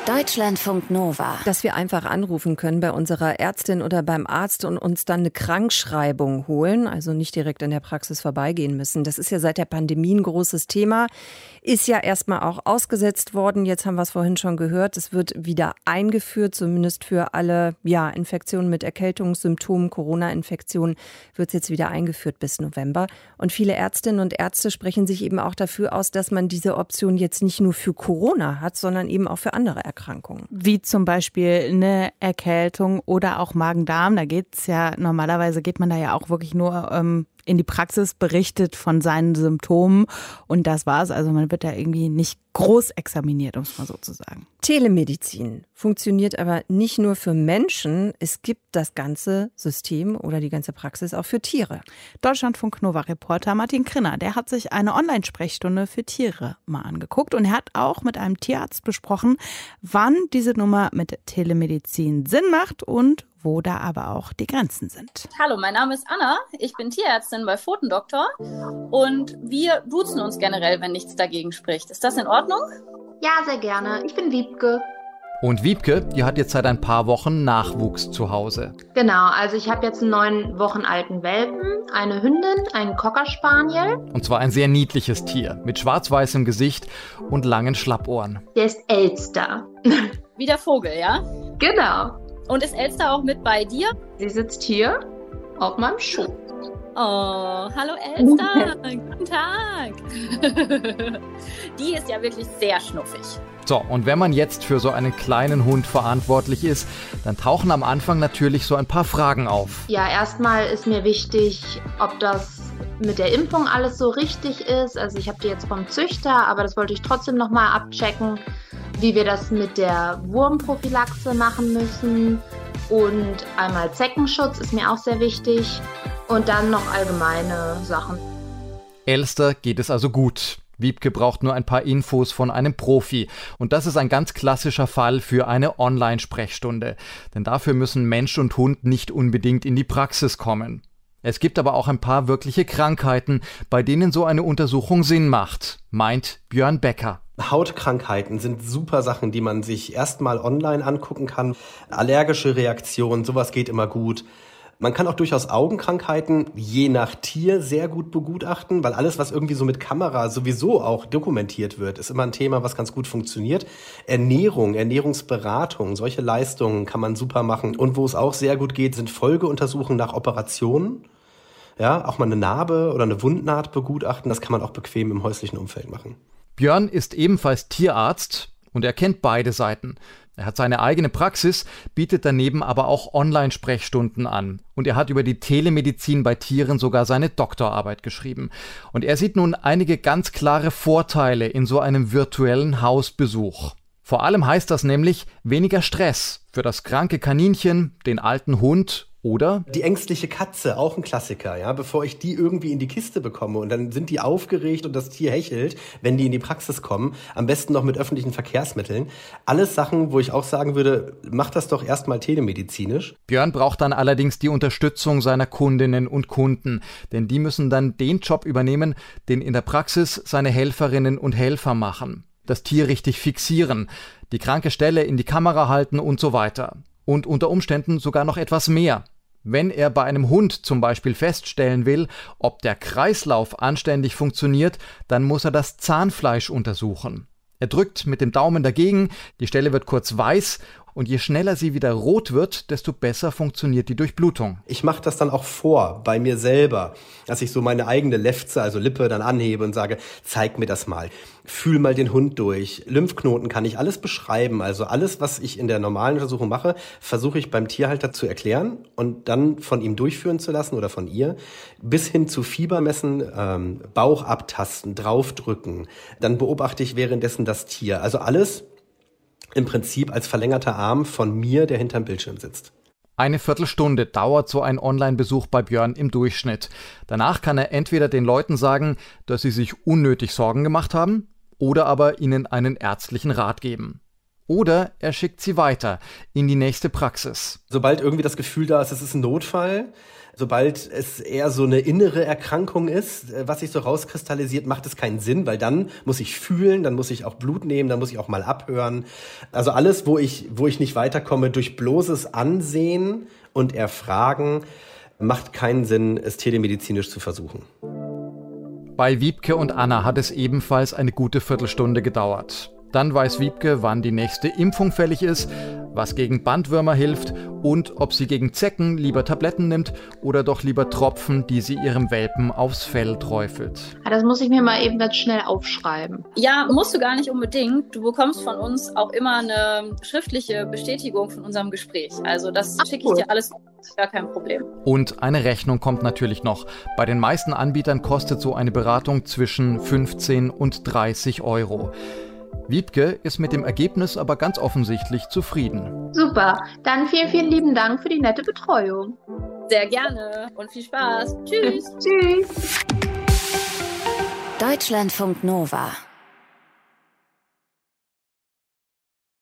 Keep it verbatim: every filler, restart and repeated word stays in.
Deutschlandfunk Nova. Dass wir einfach anrufen können bei unserer Ärztin oder beim Arzt und uns dann eine Krankschreibung holen, also nicht direkt in der Praxis vorbeigehen müssen. Das ist ja seit der Pandemie ein großes Thema. Ist ja erstmal auch ausgesetzt worden. Jetzt haben wir es vorhin schon gehört. Es wird wieder eingeführt, zumindest für alle ja, Infektionen mit Erkältungssymptomen, Corona-Infektionen wird es jetzt wieder eingeführt bis November. Und viele Ärztinnen und Ärzte sprechen sich eben auch dafür aus, dass man diese Option jetzt nicht nur für Corona hat, sondern eben auch für andere Erkrankungen. Wie zum Beispiel eine Erkältung oder auch Magen-Darm. Da geht's ja, normalerweise geht man da ja auch wirklich nur ähm, in die Praxis, berichtet von seinen Symptomen und das war's. Also man wird da irgendwie nicht groß examiniert, um es mal so zu sagen. Telemedizin funktioniert aber nicht nur für Menschen. Es gibt das ganze System oder die ganze Praxis auch für Tiere. Deutschlandfunk Nova-Reporter Martin Krinner, der hat sich eine Online-Sprechstunde für Tiere mal angeguckt und er hat auch mit einem Tierarzt besprochen, wann diese Nummer mit Telemedizin Sinn macht und wo da aber auch die Grenzen sind. Hallo, mein Name ist Anna, ich bin Tierärztin bei Pfotendoktor und wir duzen uns generell, wenn nichts dagegen spricht. Ist das in Ordnung? Ja, sehr gerne. Ich bin Wiebke. Und Wiebke, die hat jetzt seit ein paar Wochen Nachwuchs zu Hause. Genau, also ich habe jetzt einen neun Wochen alten Welpen, eine Hündin, einen Cocker Spaniel. Und zwar ein sehr niedliches Tier mit schwarz-weißem Gesicht und langen Schlappohren. Der ist Elster. Wie der Vogel, ja? Genau. Und ist Elster auch mit bei dir? Sie sitzt hier auf meinem Schuh. Oh, hallo Elster, guten Tag. Die ist ja wirklich sehr schnuffig. So, und wenn man jetzt für so einen kleinen Hund verantwortlich ist, dann tauchen am Anfang natürlich so ein paar Fragen auf. Ja, erstmal ist mir wichtig, ob das mit der Impfung alles so richtig ist. Also ich habe die jetzt vom Züchter, aber das wollte ich trotzdem nochmal abchecken, wie wir das mit der Wurmprophylaxe machen müssen. Und einmal Zeckenschutz ist mir auch sehr wichtig. Und dann noch allgemeine Sachen. Elster geht es also gut. Wiebke braucht nur ein paar Infos von einem Profi. Und das ist ein ganz klassischer Fall für eine Online-Sprechstunde. Denn dafür müssen Mensch und Hund nicht unbedingt in die Praxis kommen. Es gibt aber auch ein paar wirkliche Krankheiten, bei denen so eine Untersuchung Sinn macht, meint Björn Becker. Hautkrankheiten sind super Sachen, die man sich erstmal online angucken kann. Allergische Reaktionen, sowas geht immer gut. Man kann auch durchaus Augenkrankheiten je nach Tier sehr gut begutachten, weil alles, was irgendwie so mit Kamera sowieso auch dokumentiert wird, ist immer ein Thema, was ganz gut funktioniert. Ernährung, Ernährungsberatung, solche Leistungen kann man super machen. Und wo es auch sehr gut geht, sind Folgeuntersuchungen nach Operationen. Ja, auch mal eine Narbe oder eine Wundnaht begutachten, das kann man auch bequem im häuslichen Umfeld machen. Björn ist ebenfalls Tierarzt und er kennt beide Seiten. Er hat seine eigene Praxis, bietet daneben aber auch Online-Sprechstunden an. Und er hat über die Telemedizin bei Tieren sogar seine Doktorarbeit geschrieben. Und er sieht nun einige ganz klare Vorteile in so einem virtuellen Hausbesuch. Vor allem heißt das nämlich weniger Stress für das kranke Kaninchen, den alten Hund oder die ängstliche Katze, auch ein Klassiker, ja, bevor ich die irgendwie in die Kiste bekomme und dann sind die aufgeregt und das Tier hechelt, wenn die in die Praxis kommen, am besten noch mit öffentlichen Verkehrsmitteln. Alles Sachen, wo ich auch sagen würde, mach das doch erstmal telemedizinisch. Björn braucht dann allerdings die Unterstützung seiner Kundinnen und Kunden, denn die müssen dann den Job übernehmen, den in der Praxis seine Helferinnen und Helfer machen. Das Tier richtig fixieren, die kranke Stelle in die Kamera halten und so weiter. Und unter Umständen sogar noch etwas mehr. Wenn er bei einem Hund zum Beispiel feststellen will, ob der Kreislauf anständig funktioniert, dann muss er das Zahnfleisch untersuchen. Er drückt mit dem Daumen dagegen, die Stelle wird kurz weiß und je schneller sie wieder rot wird, desto besser funktioniert die Durchblutung. Ich mache das dann auch vor, bei mir selber, dass ich so meine eigene Lefze, also Lippe, dann anhebe und sage, zeig mir das mal. Fühl mal den Hund durch. Lymphknoten kann ich alles beschreiben. Also alles, was ich in der normalen Untersuchung mache, versuche ich beim Tierhalter zu erklären und dann von ihm durchführen zu lassen oder von ihr. Bis hin zu Fiebermessen, ähm, Bauch abtasten, draufdrücken. Dann beobachte ich währenddessen das Tier. Also alles im Prinzip als verlängerter Arm von mir, der hinterm Bildschirm sitzt. Eine Viertelstunde dauert so ein Online-Besuch bei Björn im Durchschnitt. Danach kann er entweder den Leuten sagen, dass sie sich unnötig Sorgen gemacht haben, oder aber ihnen einen ärztlichen Rat geben. Oder er schickt sie weiter in die nächste Praxis. Sobald irgendwie das Gefühl da ist, es ist ein Notfall, sobald es eher so eine innere Erkrankung ist, was sich so rauskristallisiert, macht es keinen Sinn, weil dann muss ich fühlen, dann muss ich auch Blut nehmen, dann muss ich auch mal abhören. Also alles, wo ich, wo ich nicht weiterkomme, durch bloßes Ansehen und Erfragen, macht keinen Sinn, es telemedizinisch zu versuchen. Bei Wiebke und Anna hat es ebenfalls eine gute Viertelstunde gedauert. Dann weiß Wiebke, wann die nächste Impfung fällig ist, was gegen Bandwürmer hilft und ob sie gegen Zecken lieber Tabletten nimmt oder doch lieber Tropfen, die sie ihrem Welpen aufs Fell träufelt. Das muss ich mir mal eben ganz schnell aufschreiben. Ja, musst du gar nicht unbedingt. Du bekommst von uns auch immer eine schriftliche Bestätigung von unserem Gespräch. Also das schicke ich dir alles, gar kein Problem. Und eine Rechnung kommt natürlich noch. Bei den meisten Anbietern kostet so eine Beratung zwischen fünfzehn und dreißig Euro. Wiebke ist mit dem Ergebnis aber ganz offensichtlich zufrieden. Super, dann vielen, vielen lieben Dank für die nette Betreuung. Sehr gerne und viel Spaß. Tschüss. Tschüss. Deutschlandfunk Nova.